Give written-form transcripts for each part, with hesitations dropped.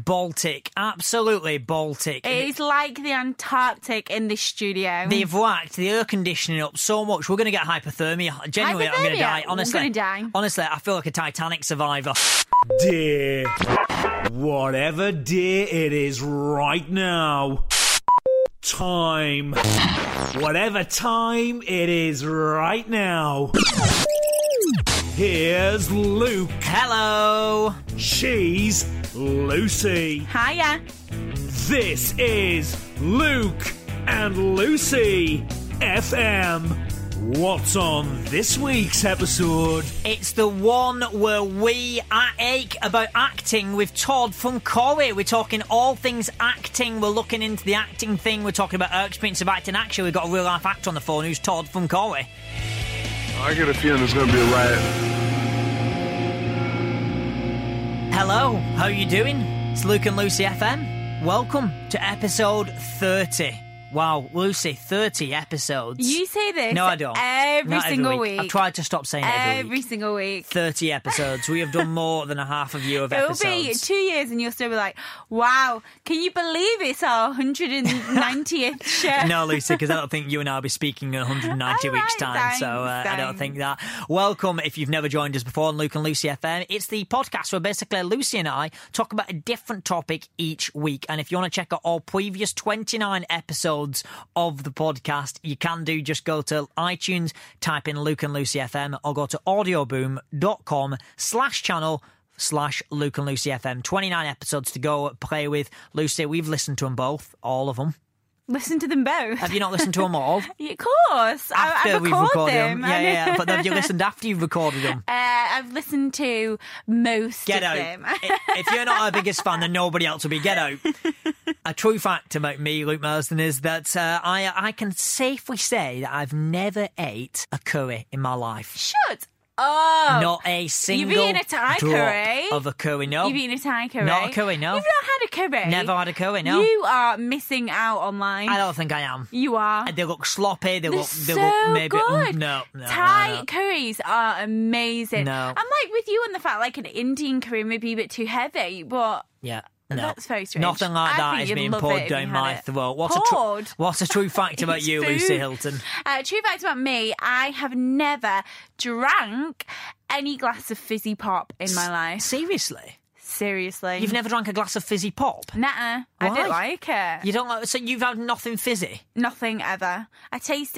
Baltic. Absolutely Baltic. It is like the Antarctic in this studio. They've whacked the air conditioning up so much. We're going to get hypothermia. Genuinely, I'm going to die. Honestly, I'm going to die. Honestly, I feel like a Titanic survivor. Dear. Whatever dear it is right now. Time. Whatever time it is right now. Here's Luke. Hello. She's Lucy. Hiya. This is Luke and Lucy FM. What's on this week's episode? It's the one where we ache about acting with Todd from Corrie. We're talking all things acting. We're looking into the acting thing. We're talking about our experience of acting. Actually, we've got a real life actor on the phone who's Todd from Corrie. I get a feeling there's going to be a riot. Hello, how are you doing? It's Luke and Lucy FM. Welcome to episode 30. Wow, Lucy, 30 episodes. You say this No, I don't. every Not single week. week. I've tried to stop saying it every week. single week. 30 episodes. We have done more than a half of you of It'll episodes. be 2 years and you'll still be like, wow, can you believe it's our 190th show? No, Lucy, because I don't think you and I will be speaking in 190 All weeks' right, time, thanks, so I don't thanks. think that. Welcome, if you've never joined us before on Luke and Lucy FM. It's the podcast where basically Lucy and I talk about a different topic each week, and if you want to check out all previous 29 episodes of the podcast, you can do. Just go to iTunes, type in Luke and Lucy FM, or go to audioboom.com/channel/Luke and Lucy FM. 29 episodes to go play with. Lucy, we've listened to them both, all of them. Listen to them both. Have you not listened to them all? Yeah, of course. After I we've record recorded them. Yeah. But have you listened after you've recorded them? I've listened to most Get of out. them. If you're not our biggest fan, then nobody else will be. Get out. A true fact about me, Luke Marsden, is that I can safely say that I've never ate a curry in my life. Shut up. Not a single eaten a Thai drop curry? of a curry, no. You've eaten a Thai curry? Not a curry, no. You've not had a curry? Never had a curry, no. You are missing out on life. I don't think I am. You are. They look sloppy. They look so maybe good. No. Thai curries are amazing. No. I'm like with you on the fact like an Indian curry may be a bit too heavy, but Yeah. No. that's very strange. Nothing like I that think is you'd being love poured it if you down had my it. throat. Poured? What's a true fact about It's you, food. Lucy Hilton? True fact about me, I have never drank any glass of fizzy pop in my life. Seriously? Seriously. You've never drank a glass of fizzy pop? Nuh-uh. I Why? don't like it. You don't like, so you've had nothing fizzy? Nothing ever. I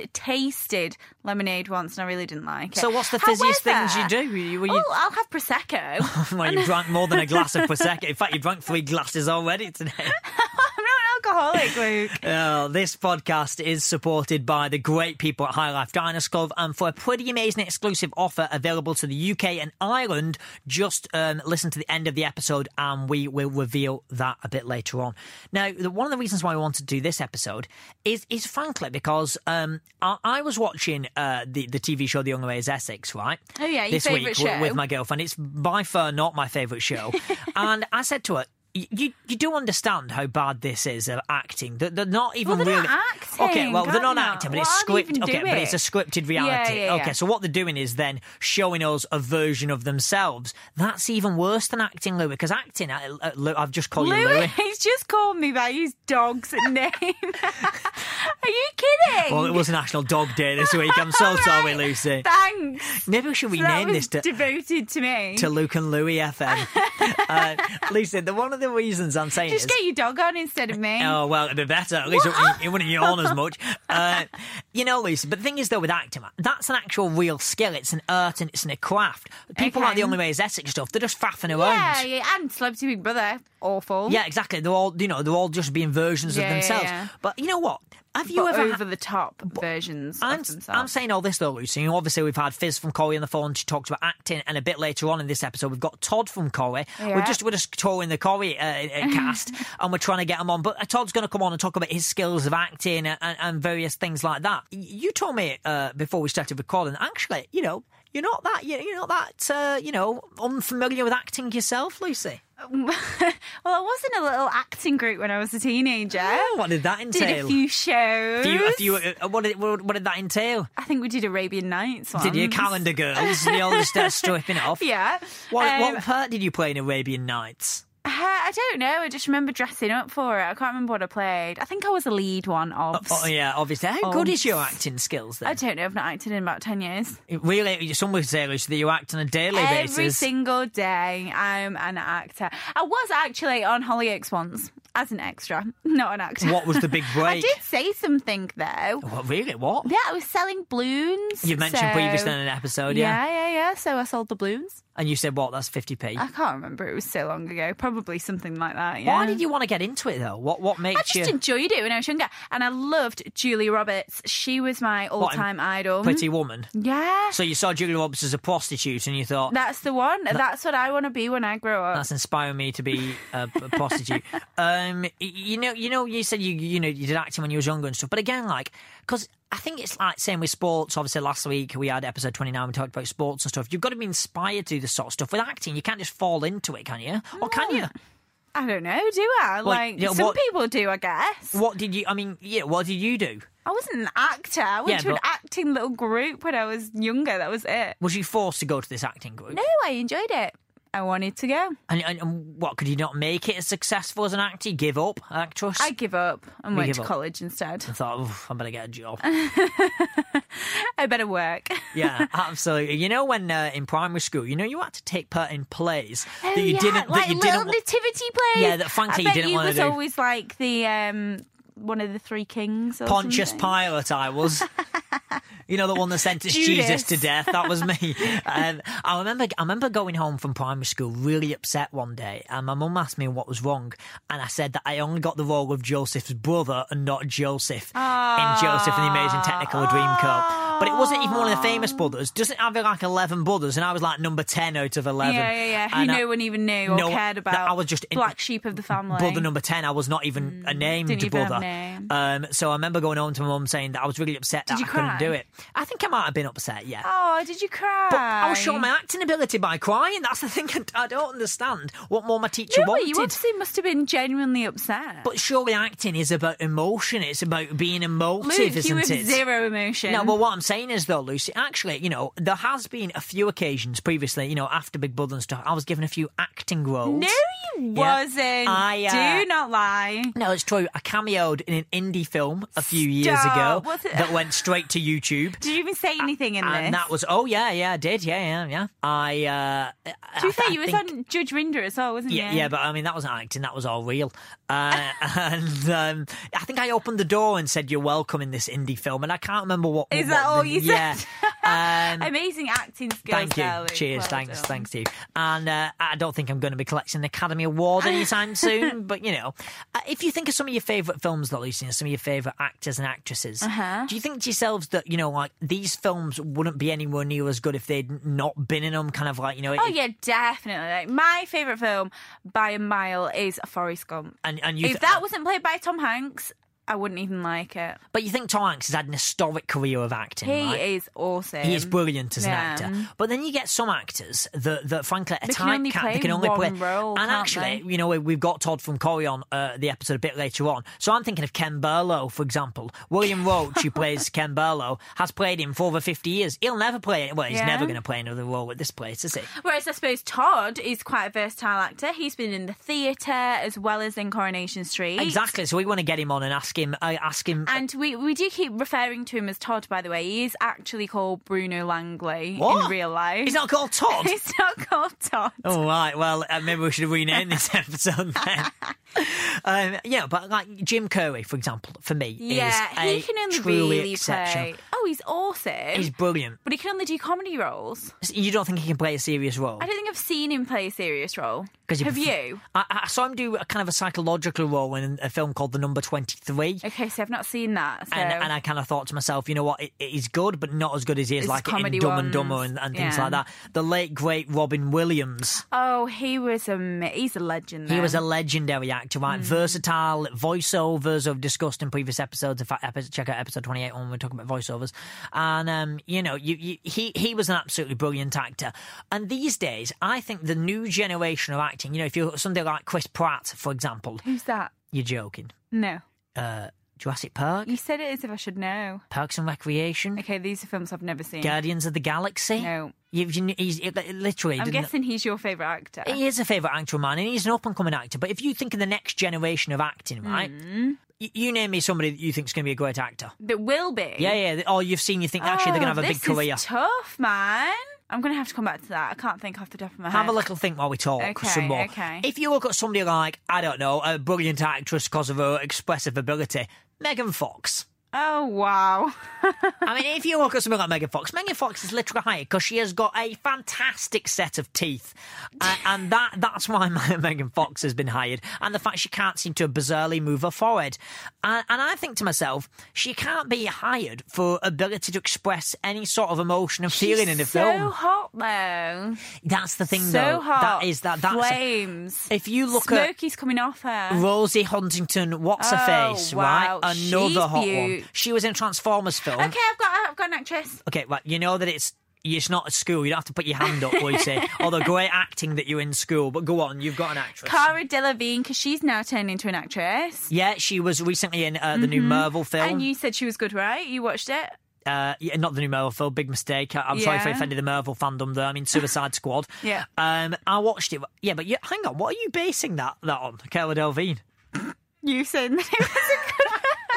tasted lemonade once and I really didn't like it. So what's the fizziest However- things you do? I'll have Prosecco. Well, you drank more than a glass of Prosecco. In fact, you drank 3 glasses already today. I'm not an alcoholic, Luke. This podcast is supported by the great people at High Life Diners Club, and for a pretty amazing exclusive offer available to the UK and Ireland, just listen to the end of the episode and we will reveal that a bit later on. Now, one of the reasons why I wanted to do this episode is frankly because I was watching the TV show The Young Way is Essex, right? Oh yeah, your this favourite week show. with my girlfriend. It's by far not my favourite show. And I said to her, you do understand how bad this is at acting. They're not even Well, they're really not acting, Okay, well, they're not God, no. acting, but What it's are they even scripted. Okay, but doing? it's a scripted reality. Yeah. Okay, so what they're doing is then showing us a version of themselves. That's even worse than acting, Louis, because acting, I've just called you Louis. He's just called me by his dog's name. Are you kidding? Well, it was National Dog Day this week. I'm so sorry, Lucy. Thanks. Maybe we should That rename was this to devoted to me. Luke and Louis FM. Lucy, one of the reasons I'm saying Just is... get your dog on instead of me. Oh, well, it'd be better. At least it wouldn't yawn as much. Lucy, but the thing is, though, with acting, that's an actual real skill. It's an art and it's a craft. People Okay. like The Only Way is Essex stuff, they're just faffing around. Yeah, and Celebrity Big Brother, awful. Yeah, exactly. They're all just being versions of Yeah, themselves. yeah. But you know what? Have you But ever... over the top versions of themselves. I'm saying all this though, Lucy. You know, obviously, we've had Fizz from Corrie on the phone. She talked about acting, and a bit later on in this episode, we've got Todd from Corrie. Yeah. We're just touring the Corrie cast, and we're trying to get him on. But Todd's going to come on and talk about his skills of acting and various things like that. You told me before we started recording, actually, you're not that unfamiliar with acting yourself, Lucy. Well, I was in a little acting group when I was a teenager. Oh, what did that entail? Did a few shows. What did that entail? I think we did Arabian Nights once. Did you Calendar Girls? They all just stripping it off. Yeah. What part did you play in Arabian Nights? I don't know. I just remember dressing up for it. I can't remember what I played. I think I was a lead one. Oh, yeah, obviously. How good is your acting skills then? I don't know. I've not acted in about 10 years. Really, some would say, Lucy, that you act on a daily basis. Every single day, I'm an actor. I was actually on Hollyoaks once as an extra, not an actor. What was the big break? I did say something, though. What, really? What? Yeah, I was selling balloons. You mentioned previously in an episode, yeah? Yeah. So I sold the balloons. And you said, what, that's 50p? I can't remember. It was so long ago. Probably something like that, yeah. Why did you want to get into it, though? What makes you... I just enjoyed it when I was younger. And I loved Julia Roberts. She was my all-time idol. Pretty Woman? Yeah. So you saw Julia Roberts as a prostitute and you thought... That's the one. That's what I want to be when I grow up. That's inspiring me to be a prostitute. You said you did acting when you was younger and stuff. But again, because... I think it's like same with sports. Obviously, last week we had episode 29. We talked about sports and stuff. You've got to be inspired to do this sort of stuff. With acting, you can't just fall into it, can you? Or can you? I don't know. Do I? Some people do, I guess. What did you? What did you do? I wasn't an actor. I went to an acting little group when I was younger. That was it. Was you forced to go to this acting group? No, I enjoyed it. I wanted to go. And what, could you not make it as successful as an actor? You give up, actress? I give up and went to college instead. I thought, I better get a job. I better work. Yeah, absolutely. You know when in primary school, you had to take part in plays that you didn't... Like that you little didn't, nativity plays? Yeah, that frankly you didn't want to do. I bet you was always like the... one of the three kings or Pontius something. Pilate, I was. You know, the one that sentenced Jesus to death. That was me. I remember going home from primary school really upset one day, and my mum asked me what was wrong, and I said that I only got the role of Joseph's brother and not Joseph in Joseph and the Amazing Technicolor Dreamcoat. But it wasn't even one of the famous brothers. Doesn't have like 11 brothers, and I was like number 10 out of 11. Yeah. Who no one even knew or cared about. I was just black sheep of the family. Brother number 10. I was not even a named brother. So I remember going home to my mum saying that I was really upset that I couldn't do it. I think I might have been upset, yeah. Oh, did you cry? But I was showing my acting ability by crying. That's the thing I don't understand. What more my teacher wanted. You obviously must have been genuinely upset. But surely acting is about emotion. It's about being emotive, Luke, isn't you have it? zero emotion. No, but what I'm saying is, though, Lucy, actually, there has been a few occasions previously, after Big Brother and stuff, I was given a few acting roles. No, you wasn't. Do not lie. No, it's true. I cameoed in an indie film a few years ago that went straight to YouTube. Did you even say anything in this? And that was, I did, yeah. To be fair, you was on Judge Rinder as well, wasn't you? Yeah, but I mean, that wasn't acting, that was all real. I think I opened the door and said, "You're welcome" in this indie film, and I can't remember what. Is that all you said? Yeah. Amazing acting skills. Thank you. There, Cheers. Well thanks, Steve. And I don't think I'm going to be collecting an Academy Award anytime soon, but if you think of some of your favourite films, though, Lucy, and some of your favourite actors and actresses, do you think to yourselves that, like, these films wouldn't be anywhere near as good if they'd not been in them, kind of like, Oh, yeah, definitely. Like, my favourite film by a mile is Forrest Gump. And if that wasn't played by Tom Hanks, I wouldn't even like it. But you think Tom Hanks has had an historic career of acting, right? He is awesome. He is brilliant as an actor. But then you get some actors that frankly, are typecast. They can only play role, and actually, we've got Todd from Corrie on the episode a bit later on. So I'm thinking of Ken Barlow, for example. William Roach, who plays Ken Barlow, has played him for over 50 years. He'll never play it. Well, he's never going to play another role at this place, is he? Whereas I suppose Todd is quite a versatile actor. He's been in the theatre as well as in Coronation Street. Exactly. So we want to get him on and ask him. And we do keep referring to him as Todd, by the way. He is actually called Bruno Langley in real life. He's not called Todd? He's not called Todd. Oh, right. Well, maybe we should have renamed this episode then. But like Jim Carrey, for example, for me, he can only truly exceptional. Oh, he's awesome. He's brilliant. But he can only do comedy roles. You don't think he can play a serious role? I don't think I've seen him play a serious role. Have you? I saw him do a kind of a psychological role in a film called The Number 23. Okay, so I've not seen that. So. And I kind of thought to myself, you know what, he's good, but not as good as he is like in Dumb and Dumber and things like that. The late, great Robin Williams. Oh, he's a legend. He was a legendary actor, right? Versatile, voiceovers I've discussed in previous episodes. In fact, check out episode 28 when we're talking about voiceovers. And, he was an absolutely brilliant actor. And these days, I think the new generation of acting, if you're somebody like Chris Pratt, for example. Who's that? You're joking. No. Jurassic Park, You said it as if I should know. Parks and Recreation, Okay, these are films I've never seen. Guardians of the Galaxy. No. He's literally. I'm guessing he's your favourite actor. He is a favourite actor of mine, and he's an up-and-coming actor. But if you think of the next generation of acting, right? You name me somebody that you think is going to be a great actor. That will be. Yeah. Or you've seen, you think, actually, they're going to have a big career. This is tough, man. I'm going to have to come back to that. I can't think off the top of my head. Have a little think while we talk Okay, some more. okay. If you look at somebody like, I don't know, a brilliant actress because of her expressive ability, Megan Fox. Oh, wow. I mean, if you look at something like Megan Fox is literally hired because she has got a fantastic set of teeth. And that's why Megan Fox has been hired. And the fact she can't seem to bizarrely move her forehead. And I think to myself, she can't be hired for ability to express any sort of emotion and feeling in the film. So hot, though. That's the thing, So though. hot. That's Flames. if you look at Smoky's coming off her. Rosie Huntington, what's her face, wow. right? Another She's hot one. beaut. She was in a Transformers film. Okay, I've got an actress. Okay, right. You know that it's not at school. You don't have to put your hand up, Lucy. Although great acting that you're in school. But go on, you've got an actress. Cara Delevingne, because she's now turned into an actress. Yeah, she was recently in the new Marvel film. And you said she was good, right? You watched it? Yeah, not the new Marvel film. Big mistake. I'm sorry if I Yeah. offended the Marvel fandom there. I mean, Suicide Squad. Yeah. I watched it. Yeah, but hang on. What are you basing that on? Cara Delevingne. You said that it was a good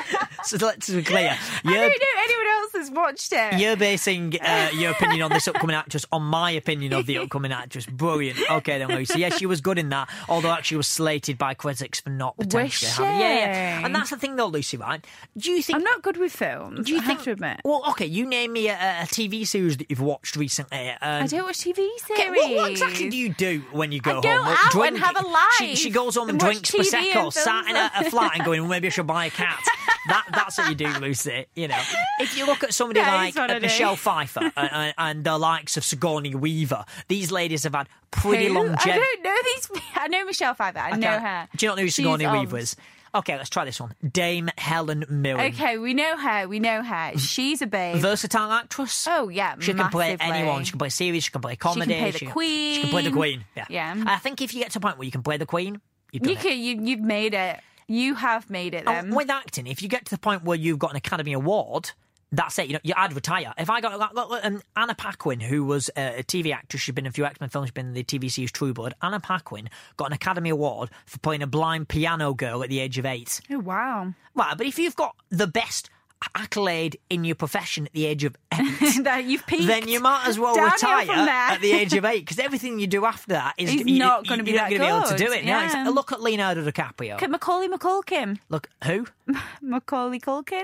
So let's be clear. I don't know anyone else has watched it. You're basing your opinion on this upcoming actress on my opinion of the upcoming actress. Brilliant. Okay then, Lucy. Yeah, she was good in that, although actually was slated by critics for not potentially having. Yeah. And that's the thing though, Lucy, right? Do you think... I'm not good with films, Do you I think... have to admit. Well, okay, you name me a TV series that you've watched recently. I don't watch TV series. Okay, what exactly do you do when you go I go home? out Drink- and have a life She goes home and and watch drinks TV Prosecco, and sat in a films. flat and going, well, maybe I should buy a cat. That's what you do, Lucy. You know, if you look at somebody That like is what I do. Michelle Pfeiffer and the likes of Sigourney Weaver, these ladies have had pretty Who? longevity. I don't know these. I know Michelle Pfeiffer. I know her. Do you not know who She's Sigourney old. Weaver is? Okay, let's try this one. Dame Helen Mirren. Okay, we know her. She's a babe. Versatile actress. Oh, yeah, She can play massively. anyone. She can play series. She can play comedy. play the Queen. She can play the Queen. Yeah. Yeah. I think if you get to a point where you can play the Queen, you've done it. You've made it. You have made it then. With acting, if you get to the point where you've got an Academy Award, that's it. I'd retire. If I got Anna Paquin, who was a TV actress, she's been in a few X-Men films, she's been in the TV series True Blood. Anna Paquin got an Academy Award for playing a blind piano girl at the age of 8. Oh, wow. Right, but if you've got the best accolade in your profession at the age of 8, That you've peaked. then you might as well Downhill retire from there. at the age of 8, because everything you do after that is He's not gonna be you're not that going to be able to do good, it. No, yeah. look at Leonardo DiCaprio. Look at Macaulay Culkin. Look, who? Macaulay Culkin?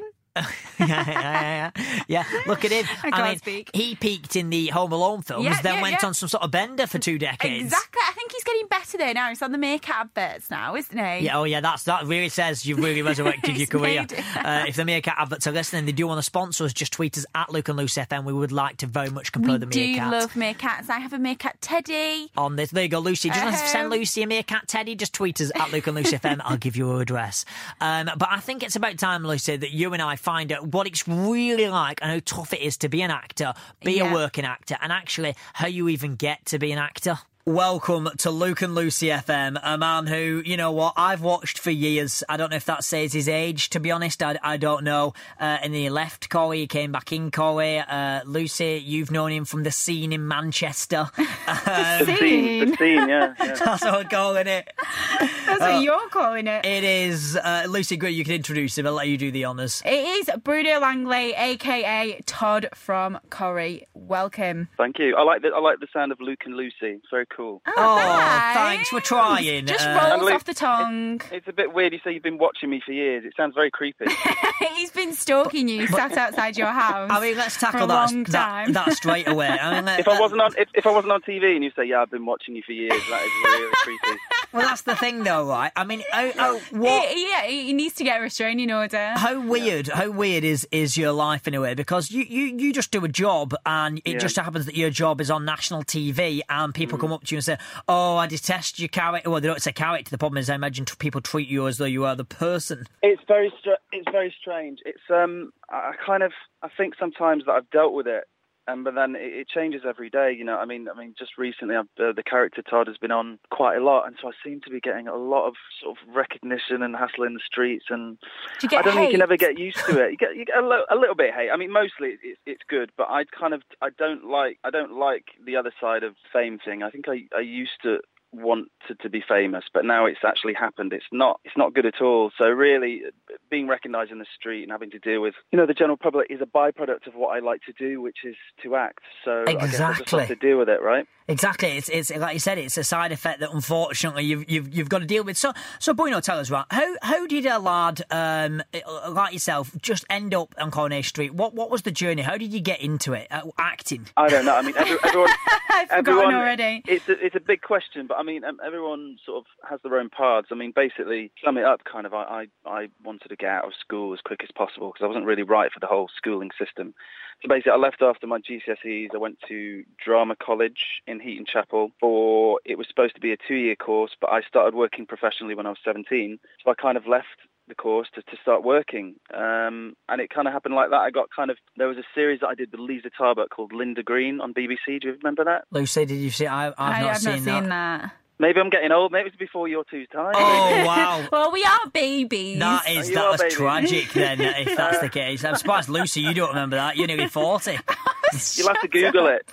Yeah, look at him. I can't mean, speak. he peaked in the Home Alone films, Yeah, then yeah, went yeah. on some sort of bender for 2 decades. Exactly. I think he's getting better there now. He's on the Meerkat adverts now, isn't he? Yeah, oh yeah, that really says you've really resurrected your He's career. made it. If the Meerkat adverts are listening, they do want to sponsor us. Just tweet us at Luke and Lucy FM. We would like to very much compare We the do Meerkat. love Meerkats. I have a Meerkat teddy. On this, there you go, Lucy. Just want to send Oh. Lucy a Meerkat Teddy. Just tweet us at Luke and Lucy FM. I'll give you her address. But I think it's about time, Lucy, that you and I find out what it's really like and how tough it is to be an actor, be a Yeah. working actor, and actually how you even get to be an actor. Welcome to Luke and Lucy FM, a man who, you know what, I've watched for years. I don't know if that says his age, to be honest. I don't know. And he left Corrie, he came back in Corrie. Lucy, you've known him from the scene in Manchester. The scene, yeah. That's what we're calling it. That's what you're calling it. It is. Lucy, good, you can introduce him. I'll let you do the honours. It is Bruno Langley, a.k.a. Todd from Corrie. Welcome. Thank you. I like the sound of Luke and Lucy. It's very cool. Oh, thanks for trying. Just And rolls Luke, off the tongue. It's a bit weird. You say you've been watching me for years. It sounds very creepy. He's been stalking you, sat outside your house. I mean, let's for tackle a that, long time. that straight away. I mean, If I wasn't on TV and you say, "Yeah, I've been watching you for years," that is really creepy. well, that's the thing, though, right? I mean, what? He needs to get a restraining order. How weird is your life in a way? Because you just do a job and it just happens that your job is on national TV and people come up to you and say, "Oh, I detest your character." Well, they don't say character. The problem is, I imagine people treat you as though you are the person. It's very strange. It's I think sometimes that I've dealt with it but then it changes every day. You know, I mean, just recently, the character Todd has been on quite a lot, and so I seem to be getting a lot of sort of recognition and hassle in the streets. And Do you get I don't think you hate? can ever get used to it. You get a little bit of hate. I mean, mostly it's good, but I don't like the other side of fame thing. I think I used to want to be famous, but now it's actually happened. It's not good at all. So really, being recognised in the street and having to deal with, you know, the general public is a byproduct of what I like to do, which is to act. So I guess I just have to deal with it, right? Exactly. It's like you said, it's a side effect that unfortunately you've got to deal with. So Bruno, tell us, right? How did a lad like yourself just end up on Coronation Street? What was the journey? How did you get into it? Acting? I don't know. I mean, everyone. I've forgotten already. It's a big question, but I mean, everyone sort of has their own paths. I mean, basically, sum it up, kind of, I wanted to get out of school as quick as possible because I wasn't really right for the whole schooling system. So basically, I left after my GCSEs. I went to drama college in Heaton Chapel it was supposed to be a 2-year course, but I started working professionally when I was 17. So I kind of left the course to start working. And it kind of happened like that. There was a series that I did with Lisa Tarbuck called Linda Green on BBC. Do you remember that? Lucy, did you see it? I've not seen that. Maybe I'm getting old. Maybe it's before your two's time. Oh, wow. Well, we are babies. That was tragic then, if that's the case. I'm surprised, Lucy, you don't remember that. You're nearly 40. You'll have to Google it.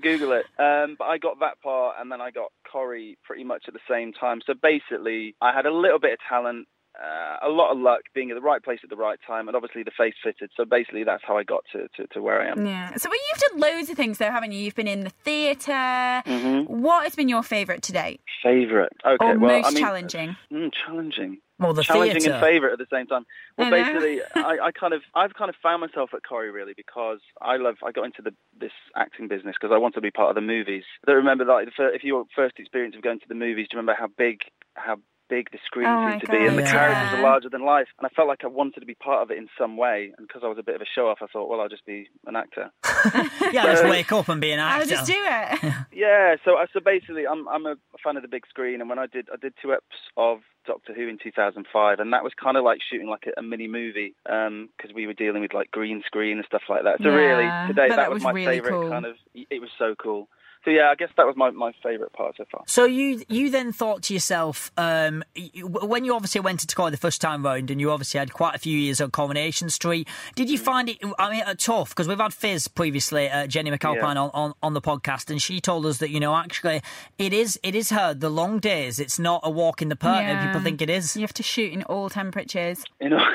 But I got that part, and then I got Corrie pretty much at the same time. So basically, I had a little bit of talent, a lot of luck, being at the right place at the right time, and obviously the face fitted. So basically, that's how I got to where I am. Yeah. So you've done loads of things, though, haven't you? You've been in the theatre. Mm-hmm. What has been your favourite to date? Favourite? Okay. Or well, most challenging? Challenging. Well, the challenging theatre. and favourite at the same time. Well, basically, I've kind of found myself at Corrie really because I got into this acting business because I wanted to be part of the movies. I don't remember that if your first experience of going to the movies, do you remember how big the screen seemed to be, and the characters are larger than life, and I felt like I wanted to be part of it in some way, and because I was a bit of a show-off, I thought, well, I'll just be an actor. Just wake up and be an actor. I'll just do it. Yeah, so basically, I'm a fan of the big screen, and when I did 2 episodes of Doctor Who in 2005, and that was kind of like shooting like a mini movie because we were dealing with like green screen and stuff like that. So really, today that was my really favourite cool. kind of. It was so cool. So yeah, I guess that was my favourite part so far. So you then thought to yourself, when you obviously went to Corrie the first time round, and you obviously had quite a few years on Coronation Street, did you find it, tough? Because we've had Fizz previously, Jenny McAlpine on the podcast, and she told us that, actually it is the long days. It's not a walk in the park that people think it is. You have to shoot in all temperatures. In all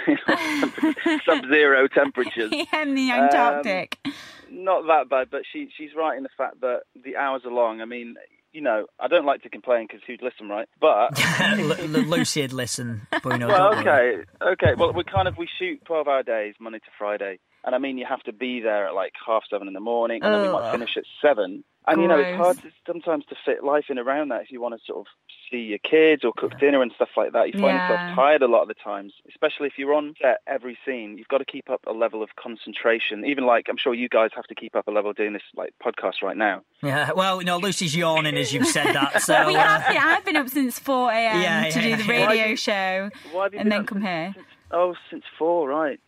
sub-zero temperatures. In the Antarctic. Not that bad, but she's right in the fact that the hours are long. I mean, I don't like to complain because who'd listen, right? But Lucy'd listen. Bruno, well, okay. Well, we shoot 12-hour days, Monday to Friday, and I mean you have to be there at like 7:30 in the morning, and then we might finish at 7. And it's hard sometimes to fit life in around that if you want to sort of see your kids or cook dinner and stuff like that. You find yourself tired a lot of the times, especially if you're on set every scene. You've got to keep up a level of concentration. Even like I'm sure you guys have to keep up a level doing this like podcast right now. Yeah, well, Lucy's yawning as you've said that. So we have been. I've been up since 4 a.m. to do the radio show, and then come here. Since 4, right?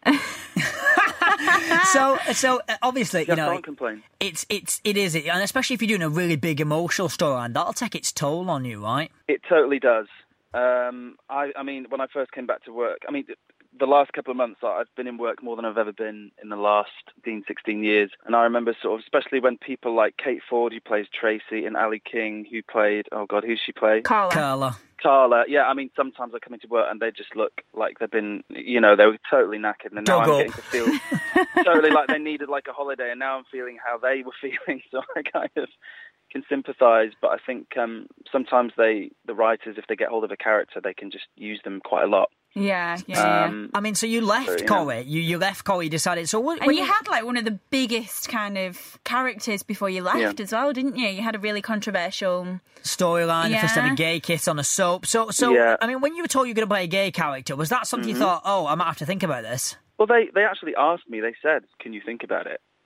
So obviously, I can't complain. It is, and especially if you're doing a really big emotional storyline, that'll take its toll on you, right? It totally does. I mean, when I first came back to work, I mean, the last couple of months, I've been in work more than I've ever been in the last 16 years. And I remember sort of, especially when people like Kate Ford, who plays Tracy, and Ali King, who played, who's she play? Carla. Yeah, I mean, sometimes I come into work and they just look like they've been, they were totally knackered. And now I'm getting to feel totally like they needed like a holiday. And now I'm feeling how they were feeling. So I kind of can sympathise. But I think sometimes the writers, if they get hold of a character, they can just use them quite a lot. Yeah. I mean, so you left Corrie. You left Corrie, you decided. So when you had like one of the biggest kind of characters before you left as well, didn't you? You had a really controversial storyline, the first ever gay kiss on a soap. So I mean, when you were told you were going to play a gay character, was that something you thought, I might have to think about this? Well, they actually asked me. They said, "Can you think about it?"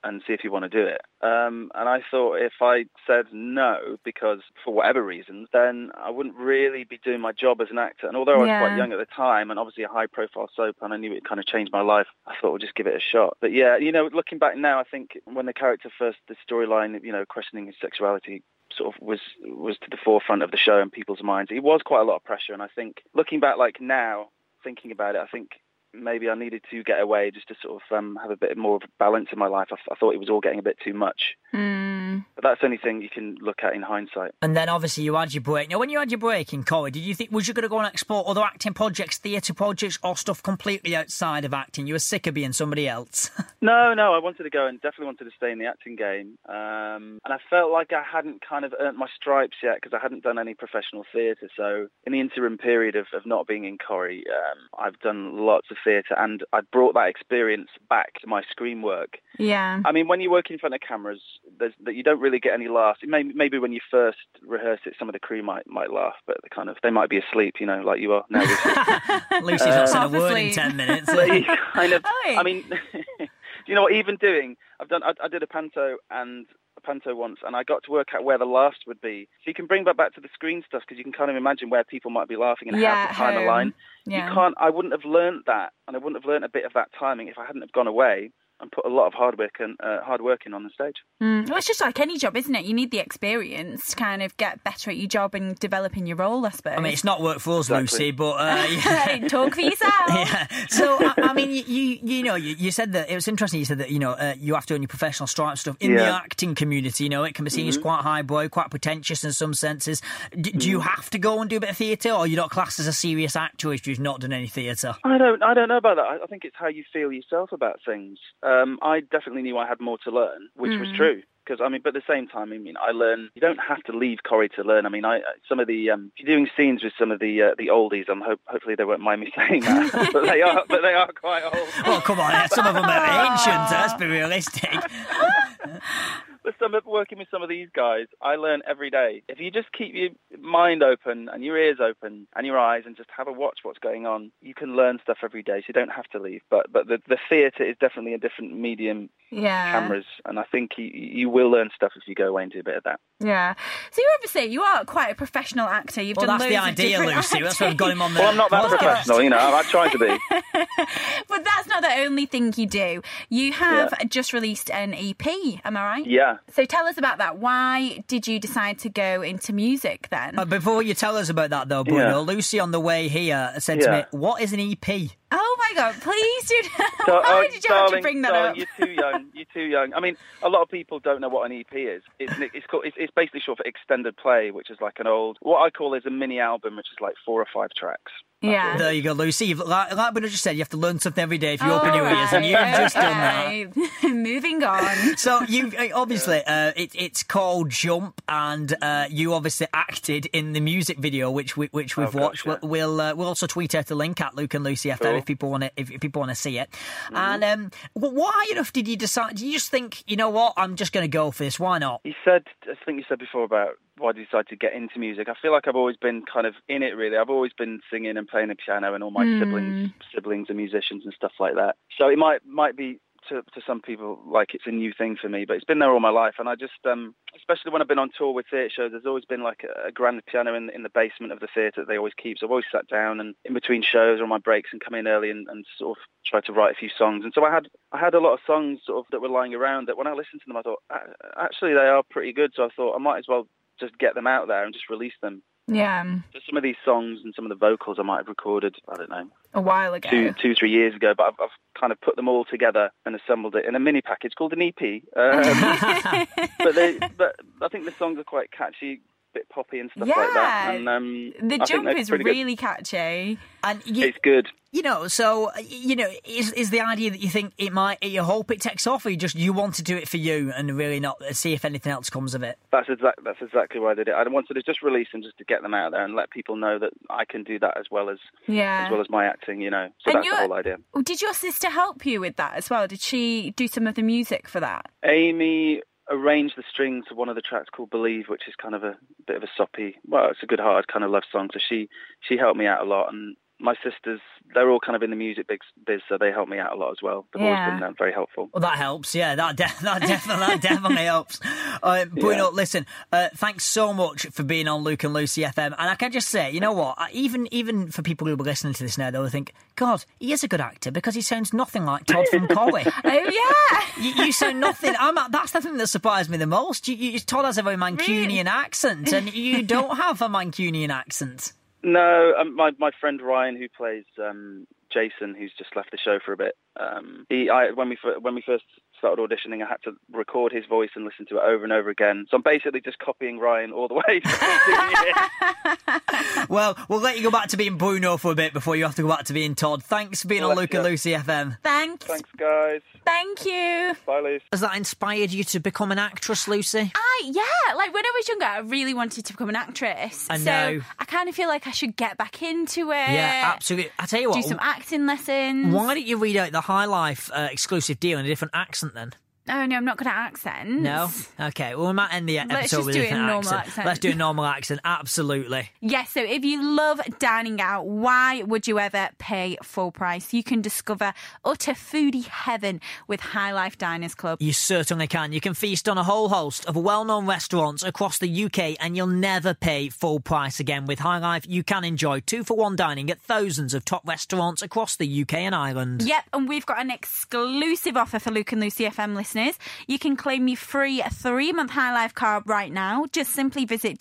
and see if you want to do it. And I thought if I said no, because for whatever reasons, then I wouldn't really be doing my job as an actor. And although I was quite young at the time, and obviously a high-profile soap, and I knew it kind of changed my life, I thought we'll just give it a shot. But yeah, looking back now, I think when the character first, the storyline, questioning his sexuality sort of was to the forefront of the show in people's minds, it was quite a lot of pressure. And I think looking back, like now, thinking about it, I think maybe I needed to get away just to sort of have a bit more of a balance in my life. I thought it was all getting a bit too much. But that's the only thing you can look at in hindsight. And then obviously you had your break. Now, when you had your break in Corrie, did you think, was you going to go and explore other acting projects, theatre projects, or stuff completely outside of acting? You were sick of being somebody else? No, I wanted to go and definitely wanted to stay in the acting game. And I felt like I hadn't kind of earned my stripes yet because I hadn't done any professional theatre. So in the interim period of not being in Corrie, I've done lots of theatre, and I brought that experience back to my screen work. Yeah. I mean, when you work in front of cameras, you don't really get any laughs. Maybe when you first rehearse it, some of the crew might laugh, but they might be asleep, like you are now. Lucy's not said a word in 10 minutes. I mean, do you know what? Even doing, I did a panto once, and I got to work out where the laughs would be. So you can bring that back to the screen stuff, because you can kind of imagine where people might be laughing and have the time align. Yeah. I wouldn't have learned that, and I wouldn't have learned a bit of that timing if I hadn't have gone away and put a lot of hard work in on the stage. Well, it's just like any job, isn't it? You need the experience to kind of get better at your job and develop in your role, I suppose. I mean, it's not worked for us, Lucy, but... Talk for yourself. Yeah. So, I mean, you said that, it was interesting, you said that, you have to earn your professional stripe stuff. In the acting community, it can be seen as quite highbrow, quite pretentious in some senses. Do you have to go and do a bit of theatre, or you're not classed as a serious actor if you've not done any theatre? I don't know about that. I think it's how you feel yourself about things. I definitely knew I had more to learn, which was true. Because, but at the same time, I learn. You don't have to leave Corrie to learn. Some of the, if you're doing scenes with some of the oldies, hopefully they won't mind me saying that, but they are quite old. Well, come on, some of them are ancient, let's be realistic. But working with some of these guys, I learn every day. If you just keep your mind open and your ears open and your eyes and just have a watch what's going on, you can learn stuff every day, so you don't have to leave. But the theatre is definitely a different medium to cameras, and I think you will learn stuff if you go away and do a bit of that. Yeah. So you are quite a professional actor. You've done that's loads the idea, of Lucy. That's what I've got him on there. Well, I'm not that professional, I've tried to be. But that's not the only thing you do. You have just released an EP, am I right? Yeah. So tell us about that. Why did you decide to go into music then? Before you tell us about that, though, Bruno, Lucy on the way here said to me, "What is an EP?" Oh my God! Please do. Why did you have to bring that up? You're too young. You're too young. A lot of people don't know what an EP is. It's basically short for extended play, which is like what I call is a mini album, which is like 4 or 5 tracks. Yeah. There you go, Lucy. Like Bruno just said, you have to learn something every day if you open your ears, and you've just done that. Moving on. So you obviously it's called Jump, and you obviously acted in the music video, which we've watched. Yeah. We'll also tweet out the link at Luke and Lucy FM if people want to see it. Mm-hmm. And why enough did you decide? Did you just think, you know what, I'm just going to go for this? Why not? I think you said before about why I decided to get into music. I feel like I've always been kind of in it, really. I've always been singing and playing the piano, and all my siblings are musicians and stuff like that. So it might be to some people like it's a new thing for me, but it's been there all my life. And I just, especially when I've been on tour with theatre shows, there's always been like a grand piano in the basement of the theatre that they always keep. So I've always sat down and in between shows or on my breaks and come in early and sort of try to write a few songs. And so I had a lot of songs sort of that were lying around that when I listened to them, I thought, actually they are pretty good. So I thought I might as well just get them out there and just release them. Yeah. So some of these songs and some of the vocals I might have recorded, I don't know, a while ago, 2-3 years ago, but I've kind of put them all together and assembled it in a mini package called an EP. But I think the songs are quite catchy, bit poppy and stuff like that. And the Jump is really catchy, and it's good. So is the idea that you think it might? You hope it takes off, or you want to do it for you and really not see if anything else comes of it? That's exactly why I did it. I wanted to just release them, just to get them out there and let people know that I can do that as well as my acting. So and that's the whole idea. Did your sister help you with that as well? Did she do some of the music for that? Amy arranged the strings to one of the tracks called Believe, which is kind of a bit of a soppy, it's a good-hearted kind of love song. So she helped me out a lot, and my sisters, they're all kind of in the music biz, so they help me out a lot as well. They've always been very helpful. Well, that helps, yeah. That definitely helps. Bruno, listen, thanks so much for being on Luke and Lucy FM. And I can just say, you know what? Even for people who are listening to this now, they'll think, God, he is a good actor because he sounds nothing like Todd from Corrie. Oh, yeah. You sound nothing. That's the thing that surprised me the most. Todd has a very Mancunian accent, and you don't have a Mancunian accent. No, my friend Ryan, who plays Jason, who's just left the show for a bit. When we first started auditioning, I had to record his voice and listen to it over and over again. So I'm basically just copying Ryan all the way. Well, we'll let you go back to being Bruno for a bit before you have to go back to being Todd. Thanks for being on Luke and Lucy FM. Thanks. Thanks, guys. Thank you. Bye, Lucy. Has that inspired you to become an actress, Lucy? Like when I was younger, I really wanted to become an actress. I know. So I kind of feel like I should get back into it. Yeah, absolutely. I tell you what. Do some acting lessons. Why don't you read out the High Life exclusive deal in a different accent then? Oh, no, I'm not good at accents. No? Okay, well, we might end the episode with a different accent. Let's do a normal accent, absolutely. Yes, so if you love dining out, why would you ever pay full price? You can discover utter foodie heaven with High Life Diners Club. You certainly can. You can feast on a whole host of well-known restaurants across the UK and you'll never pay full price again. With High Life, you can enjoy 2-for-1 dining at thousands of top restaurants across the UK and Ireland. Yep, and we've got an exclusive offer for Luke and Lucy FM listeners. You can claim your free 3-month High Life card right now. Just simply visit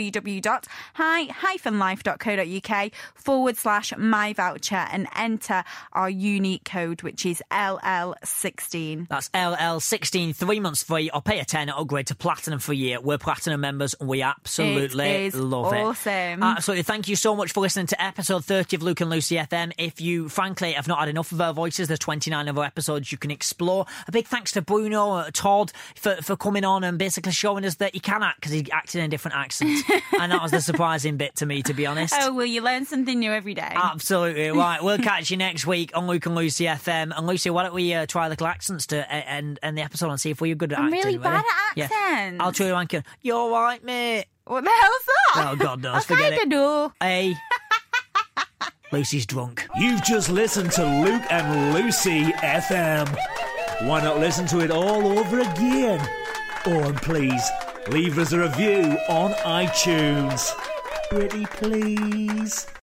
www.high-life.co.uk/myvoucher and enter our unique code, which is LL16. That's LL16, 3 months free, or pay a £10 upgrade to Platinum for a year. We're Platinum members and we absolutely love it. Awesome. Absolutely. Thank you so much for listening to episode 30 of Luke and Lucy FM. If you, frankly, have not had enough of our voices, there's 29 other episodes you can explore. A big thanks to Bruno, Todd, for coming on and basically showing us that he can act because he acted in a different accent. And that was the surprising bit to me, to be honest. Oh, well, you learn something new every day. Absolutely. Right, we'll catch you next week on Luke and Lucy FM. And Lucy, why don't we try little accents to end the episode and see if we're good at acting. I'm really bad at accents. Yeah. I'll try one. You're all right, mate. What the hell's that? Oh, God knows. I Forget it. do. Hey. Lucy's drunk. You've just listened to Luke and Lucy FM. Why not listen to it all over again? Oh, and please, leave us a review on iTunes. Pretty please.